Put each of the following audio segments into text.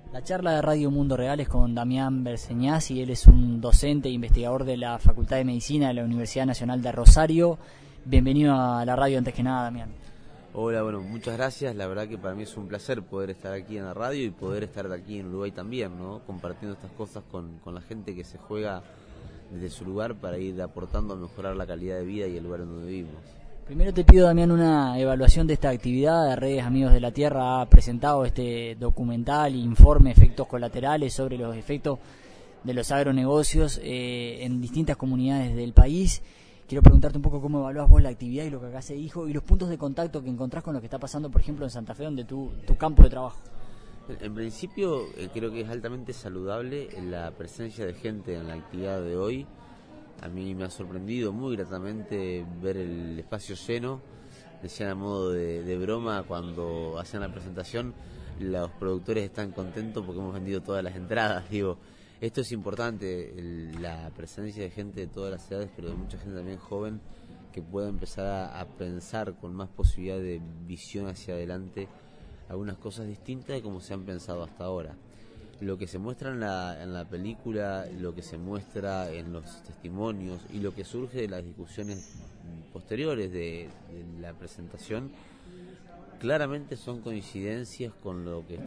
La charla de Radio Mundo Real es con Damián Berceñaz y él es un docente e investigador de la Facultad de Medicina de la Universidad Nacional de Rosario. Bienvenido a la radio antes que nada, Damián. Hola, bueno, muchas gracias. La verdad que para mí es un placer poder estar aquí en la radio y poder estar aquí en Uruguay también, ¿no? Compartiendo estas cosas con la gente que se juega desde su lugar para ir aportando a mejorar la calidad de vida y el lugar en donde vivimos. Primero te pido, Damián, una evaluación de esta actividad. Redes Amigos de la Tierra ha presentado este documental, informe, efectos colaterales sobre los efectos de los agronegocios en distintas comunidades del país. Quiero preguntarte un poco cómo evaluás vos la actividad y lo que acá se dijo y los puntos de contacto que encontrás con lo que está pasando, por ejemplo, en Santa Fe, donde tu campo de trabajo. En principio, creo que es altamente saludable la presencia de gente en la actividad de hoy. A mí me ha sorprendido muy gratamente ver el espacio lleno. Decían a modo de broma cuando hacían la presentación, los productores están contentos porque hemos vendido todas las entradas. Digo, esto es importante, la presencia de gente de todas las edades, pero de mucha gente también joven, que pueda empezar a pensar con más posibilidad de visión hacia adelante algunas cosas distintas de como se han pensado hasta ahora. Lo que se muestra en la película, lo que se muestra en los testimonios y lo que surge de las discusiones posteriores de la presentación, claramente son coincidencias con lo que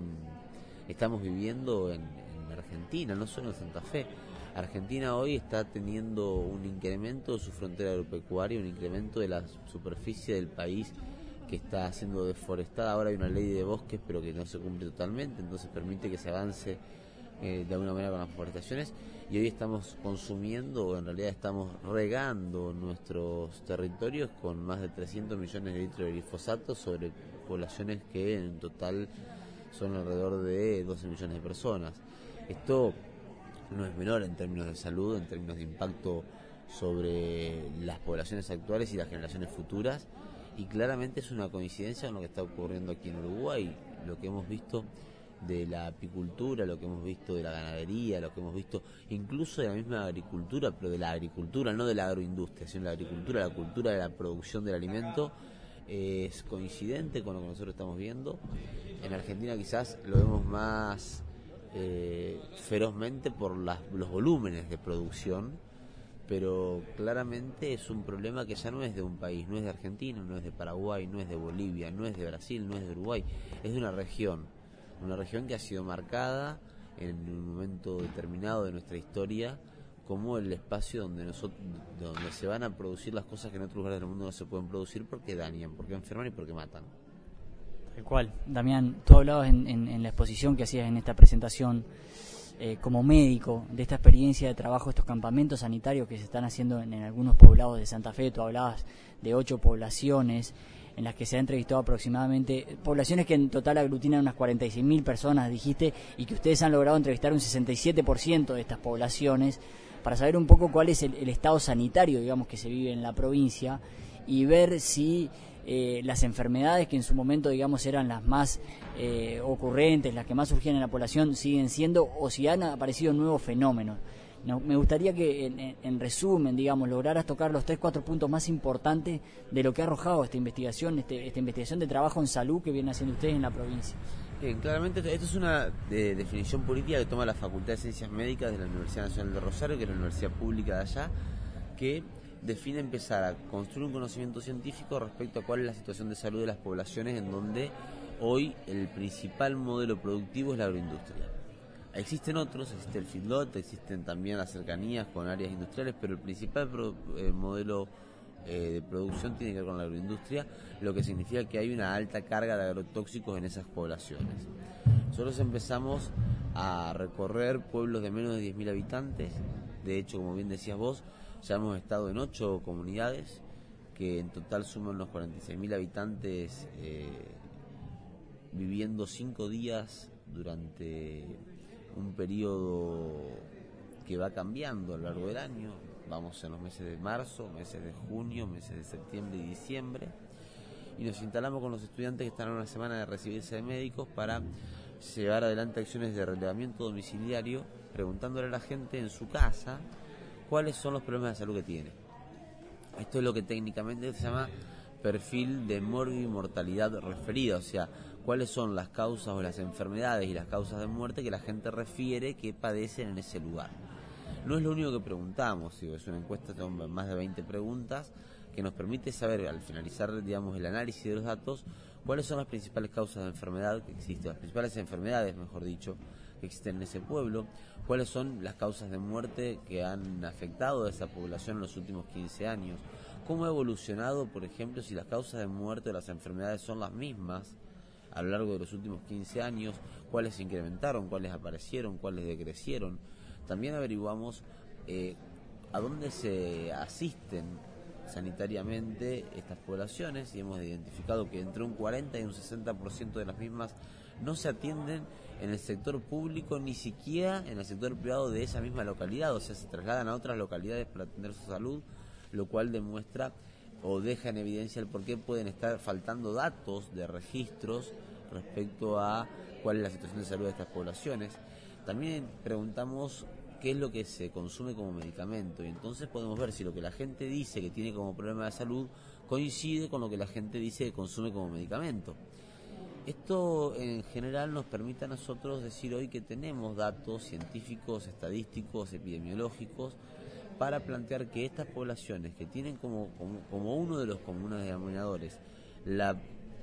estamos viviendo en Argentina, no solo en Santa Fe. Argentina hoy está teniendo un incremento de su frontera agropecuaria, un incremento de la superficie del país que está siendo deforestada. Ahora hay una ley de bosques, pero que no se cumple totalmente, entonces permite que se avance de alguna manera con las forestaciones, y hoy estamos consumiendo, o en realidad estamos regando nuestros territorios con más de 300 millones de litros de glifosato sobre poblaciones que en total son alrededor de 12 millones de personas. Esto no es menor en términos de salud, en términos de impacto sobre las poblaciones actuales y las generaciones futuras, y claramente es una coincidencia con lo que está ocurriendo aquí en Uruguay, lo que hemos visto de la apicultura, lo que hemos visto de la ganadería, lo que hemos visto incluso de la misma agricultura, pero de la agricultura, no de la agroindustria, sino de la agricultura, la cultura de la producción del alimento, es coincidente con lo que nosotros estamos viendo. En Argentina quizás lo vemos más ferozmente por los volúmenes de producción, pero claramente es un problema que ya no es de un país, no es de Argentina, no es de Paraguay, no es de Bolivia, no es de Brasil, no es de Uruguay, es de una región que ha sido marcada en un momento determinado de nuestra historia como el espacio donde se van a producir las cosas que en otros lugares del mundo no se pueden producir porque dañan, porque enferman y porque matan. Tal cual. Damián, tú hablabas en la exposición que hacías en esta presentación como médico de esta experiencia de trabajo, estos campamentos sanitarios que se están haciendo en algunos poblados de Santa Fe. Tú hablabas de 8 poblaciones en las que se ha entrevistado aproximadamente, poblaciones que en total aglutinan unas 46.000 personas, dijiste, y que ustedes han logrado entrevistar un 67% de estas poblaciones, para saber un poco cuál es el estado sanitario, digamos, que se vive en la provincia, y ver si las enfermedades que en su momento, digamos, eran las más ocurrentes, las que más surgían en la población, siguen siendo, o si han aparecido nuevos fenómenos. No, me gustaría que, en resumen, digamos, lograras tocar los 3-4 puntos más importantes de lo que ha arrojado esta investigación, esta investigación de trabajo en salud que vienen haciendo ustedes en la provincia. Bien, claramente esto es una definición política que toma la Facultad de Ciencias Médicas de la Universidad Nacional de Rosario, que es la universidad pública de allá, que define empezar a construir un conocimiento científico respecto a cuál es la situación de salud de las poblaciones en donde hoy el principal modelo productivo es la agroindustria. Existen otros, existe el feedlot, existen también las cercanías con áreas industriales, pero el principal modelo de producción tiene que ver con la agroindustria, lo que significa que hay una alta carga de agrotóxicos en esas poblaciones. Nosotros empezamos a recorrer pueblos de menos de 10.000 habitantes, de hecho, como bien decías vos, ya hemos estado en 8 comunidades, que en total suman unos 46.000 habitantes viviendo 5 días durante un periodo que va cambiando a lo largo del año. Vamos en los meses de marzo, meses de junio, meses de septiembre y diciembre, y nos instalamos con los estudiantes que están en una semana de recibirse de médicos para llevar adelante acciones de relevamiento domiciliario, preguntándole a la gente en su casa cuáles son los problemas de salud que tiene. Esto es lo que técnicamente se llama perfil de mortalidad referida, o sea, cuáles son las causas o las enfermedades y las causas de muerte que la gente refiere que padecen en ese lugar. No es lo único que preguntamos, es una encuesta con más de 20 preguntas que nos permite saber, al finalizar, digamos, el análisis de los datos, cuáles son las principales causas de enfermedad que existen, las principales enfermedades, mejor dicho, que existen en ese pueblo, cuáles son las causas de muerte que han afectado a esa población en los últimos 15 años, cómo ha evolucionado, por ejemplo, si las causas de muerte o las enfermedades son las mismas a lo largo de los últimos 15 años, cuáles se incrementaron, cuáles aparecieron, cuáles decrecieron. También averiguamos a dónde se asisten sanitariamente estas poblaciones y hemos identificado que entre un 40 y un 60% de las mismas no se atienden en el sector público, ni siquiera en el sector privado de esa misma localidad, o sea, se trasladan a otras localidades para atender su salud, lo cual demuestra o deja en evidencia el por qué pueden estar faltando datos de registros respecto a cuál es la situación de salud de estas poblaciones. También preguntamos qué es lo que se consume como medicamento y entonces podemos ver si lo que la gente dice que tiene como problema de salud coincide con lo que la gente dice que consume como medicamento. Esto en general nos permite a nosotros decir hoy que tenemos datos científicos, estadísticos, epidemiológicos para plantear que estas poblaciones que tienen como uno de los comunes denominadores la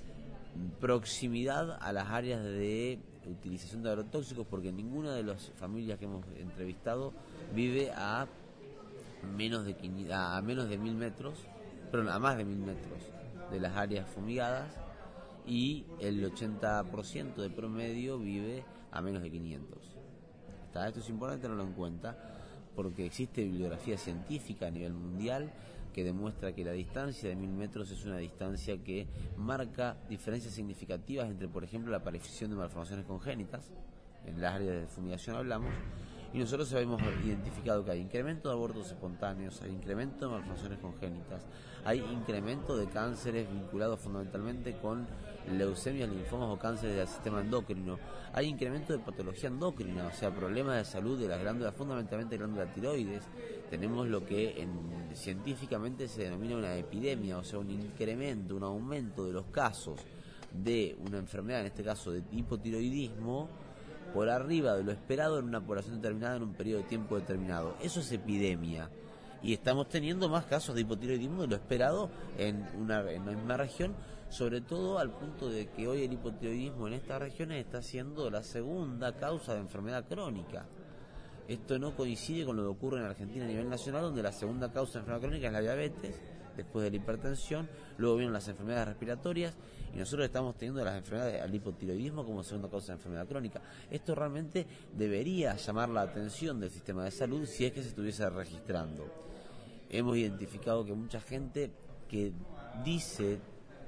proximidad a las áreas de utilización de agrotóxicos, porque ninguna de las familias que hemos entrevistado vive a menos de 1000 metros, perdón, a más de 1000 metros de las áreas fumigadas, y el 80% de promedio vive a menos de 500. Esto es importante tenerlo en cuenta porque existe bibliografía científica a nivel mundial que demuestra que la distancia de 1000 metros es una distancia que marca diferencias significativas entre, por ejemplo, la aparición de malformaciones congénitas, en las áreas de fumigación hablamos, y nosotros habíamos identificado que hay incremento de abortos espontáneos, hay incremento de malformaciones congénitas, hay incremento de cánceres vinculados fundamentalmente con leucemias, linfomas o cánceres del sistema endocrino, hay incremento de patología endocrina, o sea, problemas de salud de las glándulas, fundamentalmente glándula tiroides. Tenemos lo que científicamente se denomina una epidemia, o sea, un incremento, un aumento de los casos de una enfermedad, en este caso de hipotiroidismo, por arriba de lo esperado en una población determinada en un periodo de tiempo determinado. Eso es epidemia. Y estamos teniendo más casos de hipotiroidismo de lo esperado en la misma región, sobre todo al punto de que hoy el hipotiroidismo en estas regiones está siendo la segunda causa de enfermedad crónica. Esto no coincide con lo que ocurre en Argentina a nivel nacional, donde la segunda causa de enfermedad crónica es la diabetes, después de la hipertensión, luego vienen las enfermedades respiratorias y nosotros estamos teniendo las enfermedades al hipotiroidismo como segunda causa de enfermedad crónica. Esto realmente debería llamar la atención del sistema de salud si es que se estuviese registrando. Hemos identificado que mucha gente que dice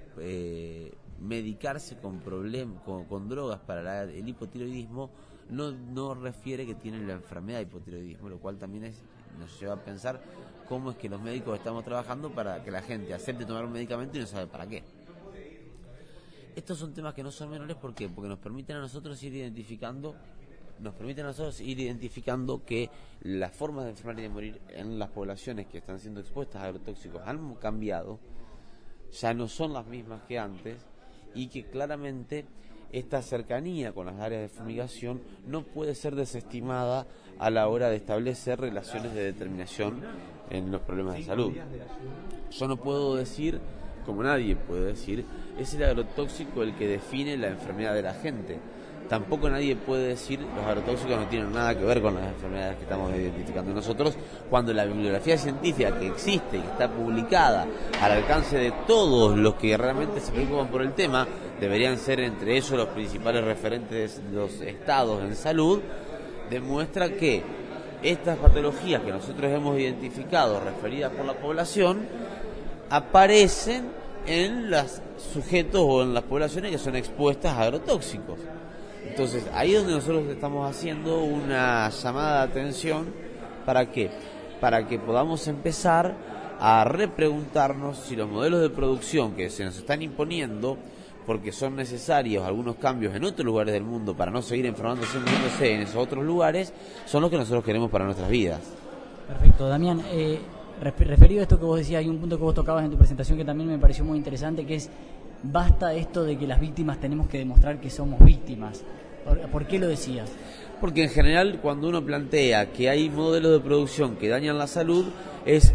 medicarse con drogas para el hipotiroidismo no refiere que tienen la enfermedad de hipotiroidismo, lo cual también nos lleva a pensar cómo es que los médicos estamos trabajando para que la gente acepte tomar un medicamento y no sabe para qué. Estos son temas que no son menores, ¿por qué? Porque nos permiten a nosotros ir identificando que las formas de enfermar y de morir en las poblaciones que están siendo expuestas a agrotóxicos han cambiado, ya no son las mismas que antes, y que claramente esta cercanía con las áreas de fumigación no puede ser desestimada a la hora de establecer relaciones de determinación en los problemas de salud. Yo no puedo decir, como nadie puede decir, es el agrotóxico el que define la enfermedad de la gente. Tampoco nadie puede decir los agrotóxicos no tienen nada que ver con las enfermedades que estamos identificando nosotros, cuando la bibliografía científica que existe y que está publicada al alcance de todos los que realmente se preocupan por el tema, deberían ser entre ellos los principales referentes de los estados en salud, demuestra que estas patologías que nosotros hemos identificado referidas por la población aparecen en los sujetos o en las poblaciones que son expuestas a agrotóxicos. Entonces, ahí es donde nosotros estamos haciendo una llamada de atención. ¿Para qué? Para que podamos empezar a repreguntarnos si los modelos de producción que se nos están imponiendo, porque son necesarios algunos cambios en otros lugares del mundo para no seguir enfermándose en esos otros lugares, son los que nosotros queremos para nuestras vidas. Perfecto. Damián, referido a esto que vos decías, hay un punto que vos tocabas en tu presentación que también me pareció muy interesante, que es basta esto de que las víctimas tenemos que demostrar que somos víctimas. ¿Por qué lo decías? Porque en general cuando uno plantea que hay modelos de producción que dañan la salud, es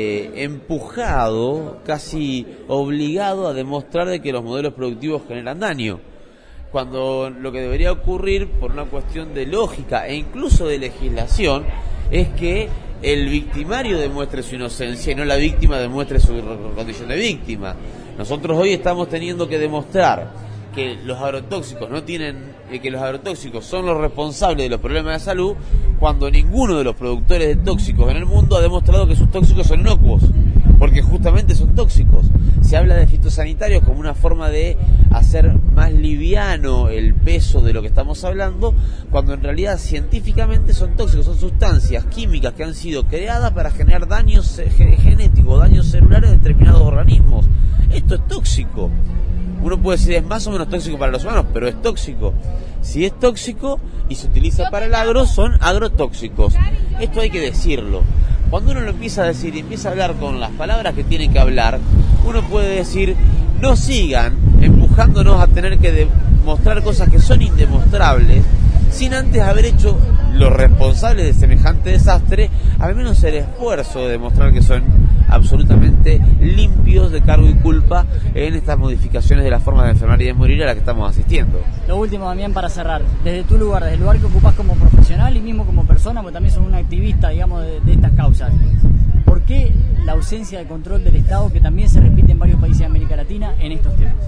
empujado, casi obligado a demostrar de que los modelos productivos generan daño. Cuando lo que debería ocurrir, por una cuestión de lógica e incluso de legislación, es que el victimario demuestre su inocencia y no la víctima demuestre su condición de víctima. Nosotros hoy estamos teniendo que demostrar que los agrotóxicos que los agrotóxicos son los responsables de los problemas de salud, cuando ninguno de los productores de tóxicos en el mundo ha demostrado que sus tóxicos son inocuos, porque justamente son tóxicos. Se habla de fitosanitarios como una forma de hacer más liviano el peso de lo que estamos hablando, cuando en realidad científicamente son tóxicos, son sustancias químicas que han sido creadas para generar daños genéticos, daños celulares de determinados organismos. Esto es tóxico. Uno puede decir es más o menos tóxico para los humanos, pero es tóxico. Si es tóxico y se utiliza para el agro, son agrotóxicos. Esto hay que decirlo. Cuando uno lo empieza a decir y empieza a hablar con las palabras que tiene que hablar, uno puede decir, no sigan empujándonos a tener que demostrar cosas que son indemostrables, sin antes haber hecho los responsables de semejante desastre, al menos el esfuerzo de demostrar que son absolutamente limpios de cargo y culpa en estas modificaciones de la forma de enfermar y de morir a la que estamos asistiendo. Lo último, Damián, para cerrar, desde tu lugar, desde el lugar que ocupás como profesional y mismo como persona, porque también sos un activista, digamos, de estas causas, ¿por qué la ausencia de control del Estado, que también se repite en varios países de América Latina, en estos temas?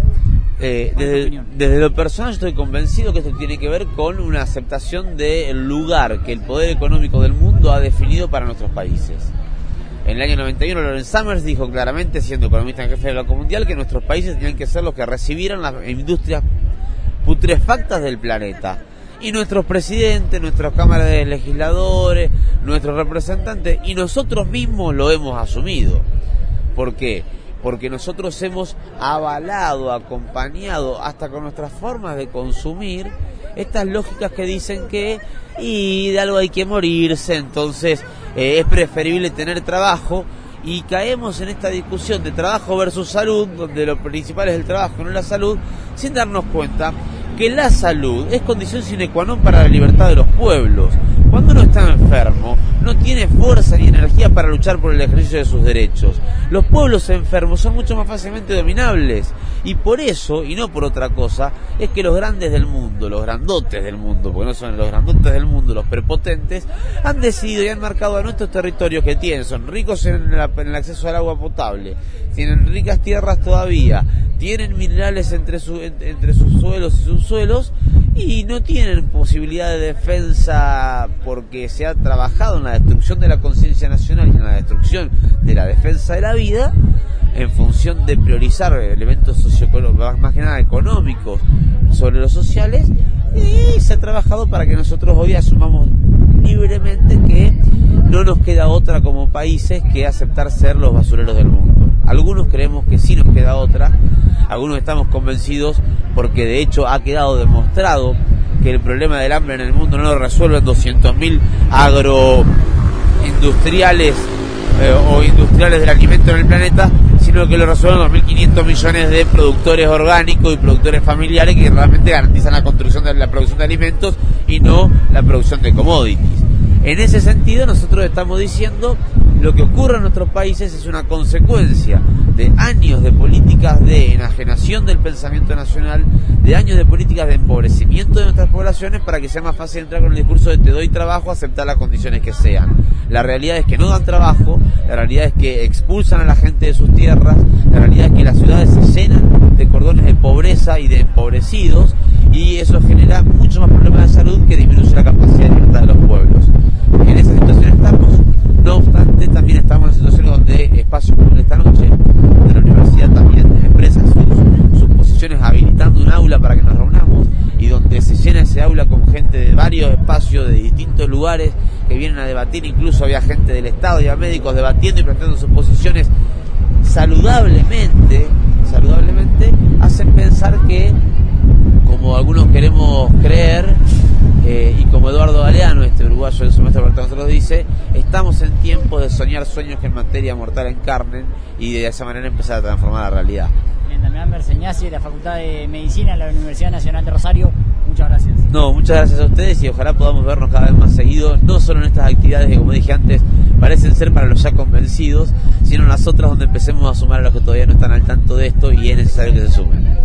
Desde lo personal yo estoy convencido que esto tiene que ver con una aceptación del lugar que el poder económico del mundo ha definido para nuestros países. En el año 91 Lawrence Summers dijo claramente, siendo economista en jefe del Banco Mundial, que nuestros países tenían que ser los que recibieran las industrias putrefactas del planeta. Y nuestros presidentes, nuestras cámaras de legisladores, nuestros representantes y nosotros mismos lo hemos asumido. ¿Por qué? Porque nosotros hemos avalado, acompañado, hasta con nuestras formas de consumir, estas lógicas que dicen que y de algo hay que morirse, entonces es preferible tener trabajo, y caemos en esta discusión de trabajo versus salud, donde lo principal es el trabajo, no la salud, sin darnos cuenta que la salud es condición sine qua non para la libertad de los pueblos. Cuando uno está enfermo, no tiene fuerza ni energía para luchar por el ejercicio de sus derechos. Los pueblos enfermos son mucho más fácilmente dominables. Y por eso, y no por otra cosa, es que los grandes del mundo, los grandotes del mundo, porque no son los grandotes del mundo, los prepotentes, han decidido y han marcado a nuestros territorios que tienen, son ricos en el acceso al agua potable, tienen ricas tierras todavía, tienen minerales entre sus suelos y subsuelos, y no tienen posibilidad de defensa porque se ha trabajado en la destrucción de la conciencia nacional y en la destrucción de la defensa de la vida, en función de priorizar elementos socioeconómicos, más que nada económicos, sobre los sociales, y se ha trabajado para que nosotros hoy asumamos libremente que no nos queda otra como países que aceptar ser los basureros del mundo. Algunos creemos que sí nos queda otra, algunos estamos convencidos porque de hecho ha quedado demostrado que el problema del hambre en el mundo no lo resuelven 200.000 agroindustriales o industriales del alimento en el planeta, sino que lo resuelven 2.500 millones de productores orgánicos y productores familiares que realmente garantizan la producción de alimentos y no la producción de commodities. En ese sentido, nosotros estamos diciendo lo que ocurre en nuestros países es una consecuencia de años de políticas de enajenación del pensamiento nacional, de años de políticas de empobrecimiento de nuestras poblaciones para que sea más fácil entrar con el discurso de te doy trabajo, aceptar las condiciones que sean. La realidad es que no dan trabajo, la realidad es que expulsan a la gente de sus tierras, la realidad es que las ciudades se llenan de cordones de pobreza y de empobrecidos, y eso genera mucho más problemas de salud que disminuye la capacidad de libertad de los pueblos. En esa situación estamos. No obstante, también estamos en situaciones donde espacios como esta noche, de la universidad también expresa sus posiciones habilitando un aula para que nos reunamos, y donde se llena ese aula con gente de varios espacios, de distintos lugares, que vienen a debatir. Incluso había gente del Estado, había médicos debatiendo y planteando sus posiciones saludablemente, hacen pensar que, como algunos queremos creer, y como Eduardo Galeano, este uruguayo del semestre para nosotros dice, estamos en tiempo de soñar sueños que en materia mortal encarnen, y de esa manera empezar a transformar la realidad. Bien, Damián Berseñasi, de la Facultad de Medicina de la Universidad Nacional de Rosario. Muchas gracias. No, muchas gracias a ustedes y ojalá podamos vernos cada vez más seguidos, no solo en estas actividades que, como dije antes, parecen ser para los ya convencidos, sino en las otras donde empecemos a sumar a los que todavía no están al tanto de esto y es necesario que se sumen.